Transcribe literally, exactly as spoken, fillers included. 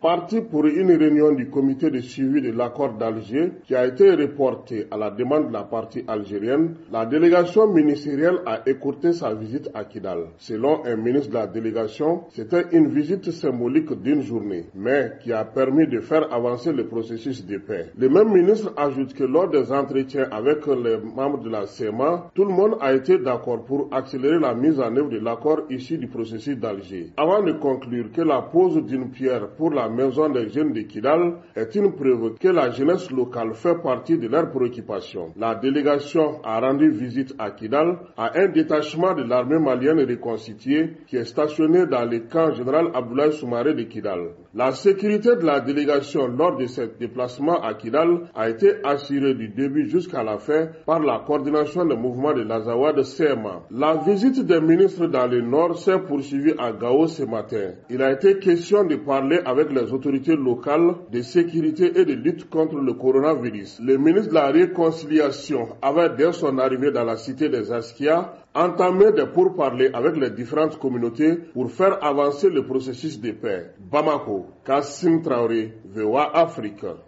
Parti pour une réunion du comité de suivi de l'accord d'Alger qui a été reportée à la demande de la partie algérienne, la délégation ministérielle a écourté sa visite à Kidal. Selon un ministre de la délégation, c'était une visite symbolique d'une journée, mais qui a permis de faire avancer le processus de paix. Le même ministre ajoute que lors des entretiens avec les membres de la C E M A, tout le monde a été d'accord pour accélérer la mise en œuvre de l'accord issu du processus d'Alger. Avant de conclure que la pose d'une pierre pour la maison des jeunes de Kidal est une preuve que la jeunesse locale fait partie de leurs préoccupations. La délégation a rendu visite à Kidal à un détachement de l'armée malienne reconstituée qui est stationné dans le camp général Abdoulaye Soumaré de Kidal. La sécurité de la délégation lors de ce déplacement à Kidal a été assurée du début jusqu'à la fin par la coordination des mouvements de l'Azawad de C E M A. La visite des ministres dans le nord s'est poursuivie à Gao ce matin. Il a été question de parler avec les autorités locales de sécurité et de lutte contre le coronavirus. Le ministre de la Réconciliation avait dès son arrivée dans la cité des Askia entamé des pourparlers avec les différentes communautés pour faire avancer le processus de paix. Bamako, Kassim Traoré, V O A Afrique.